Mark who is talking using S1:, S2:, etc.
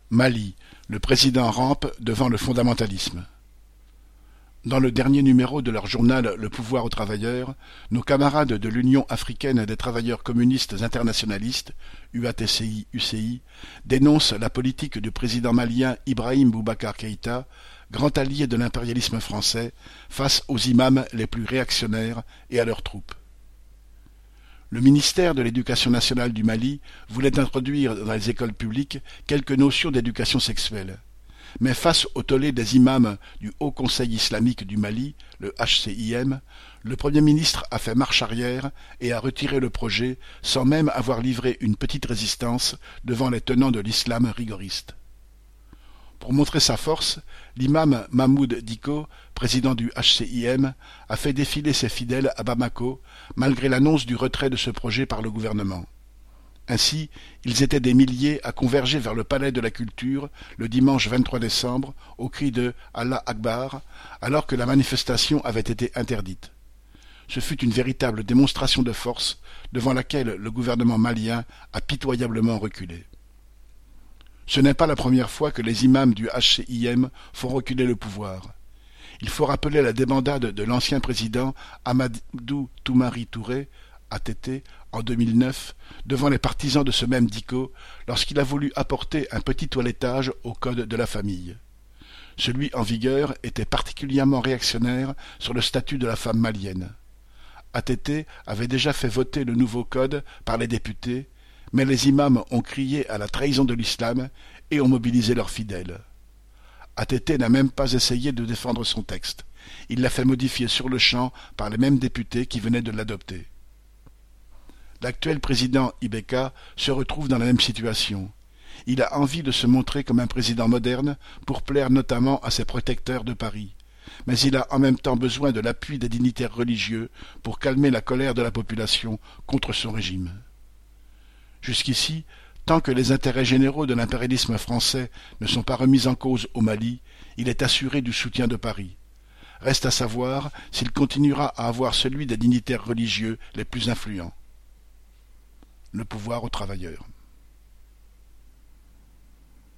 S1: Mali, le président rampe devant le fondamentalisme. Dans le dernier numéro de leur journal Le pouvoir aux travailleurs, nos camarades de l'Union africaine des travailleurs communistes internationalistes, UATCI-UCI, dénoncent la politique du président malien Ibrahim Boubacar Keïta, grand allié de l'impérialisme français, face aux imams les plus réactionnaires et à leurs troupes. Le ministère de l'Éducation nationale du Mali voulait introduire dans les écoles publiques quelques notions d'éducation sexuelle. Mais face au tollé des imams du Haut Conseil islamique du Mali, le HCIM, le Premier ministre a fait marche arrière et a retiré le projet sans même avoir livré une petite résistance devant les tenants de l'islam rigoriste. Pour montrer sa force, l'imam Mahmoud Dicko, président du HCIM, a fait défiler ses fidèles à Bamako, malgré l'annonce du retrait de ce projet par le gouvernement. Ainsi, ils étaient des milliers à converger vers le palais de la Culture le dimanche 23 décembre au cri de Allah Akbar, alors que la manifestation avait été interdite. Ce fut une véritable démonstration de force devant laquelle le gouvernement malien a pitoyablement reculé. Ce n'est pas la première fois que les imams du HCIM font reculer le pouvoir. Il faut rappeler la débandade de l'ancien président Amadou Toumani Touré, ATT, en 2009, devant les partisans de ce même Dicko, lorsqu'il a voulu apporter un petit toilettage au code de la famille. Celui en vigueur était particulièrement réactionnaire sur le statut de la femme malienne. ATT avait déjà fait voter le nouveau code par les députés, mais les imams ont crié à la trahison de l'islam et ont mobilisé leurs fidèles. ATT n'a même pas essayé de défendre son texte. Il l'a fait modifier sur le champ par les mêmes députés qui venaient de l'adopter. L'actuel président Ibeka se retrouve dans la même situation. Il a envie de se montrer comme un président moderne pour plaire notamment à ses protecteurs de Paris. Mais il a en même temps besoin de l'appui des dignitaires religieux pour calmer la colère de la population contre son régime. Jusqu'ici, tant que les intérêts généraux de l'impérialisme français ne sont pas remis en cause au Mali, il est assuré du soutien de Paris. Reste à savoir s'il continuera à avoir celui des dignitaires religieux les plus influents. Le pouvoir aux travailleurs.